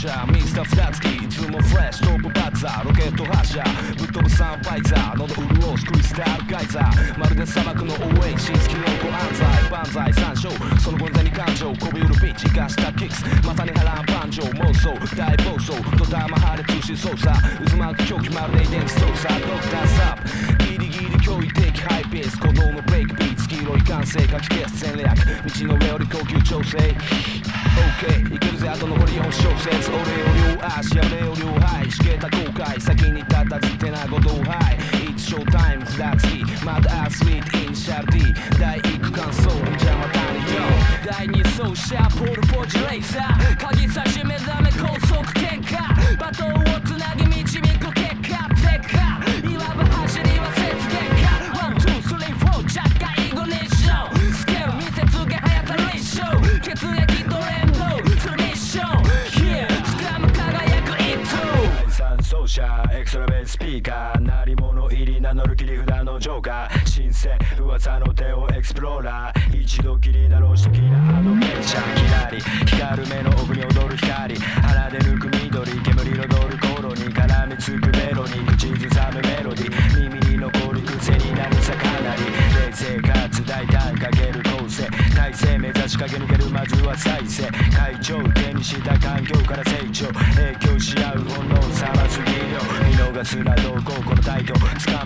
車ミスター二月いつもフレッシュトップバッザーロケット発射ぶっ飛ぶサンバイザー喉潤すクリスタルガイザーまるで砂漠のオエシスキノコ安西万歳三章そのゴンザに感情こびうるピッチ化したキックスまさに波乱万丈妄想大暴走ドタマハレ通信操作渦巻く狂気まるで遺伝子操作ドクターサップギリギリ驚異的ハイペース鼓動のブレイクビーツ黄色い完成かき消す戦略道の上より高級調整 OK いけるぜあと残り4小節俺を両足やれよ両肺しけた後悔先に立たずってなご同輩 It's show time フラッツキーまだアスリートイニシャル D 第一区間走じゃまたねよ第二走者ポールポジレイサー鍵差し目覚め高速転換バトンをつなぎ導く結果テカいわば走りは節電化 1,2,3,4 着火イグニッションスケール見せつけ早さレッション血液トレンドするミッション Here 掴む輝く一頭第三走者エクストラベーススピーカー鳴り物入り名乗る切り札のジョーカー新鮮噂の手をエクスプローラー一度きりだろうしときなアドベンチャーきらり光る目の奥に踊る光鼻で抜く緑煙彩る頃に絡みつくメロに口ずさむメロディ耳に残る癖になるさかなり冷静かつ大胆かける構成体制目指し駆け抜けるまずは再生会長手にした環境から成長影響し合う本能さますぎるよ見逃すなどこの態度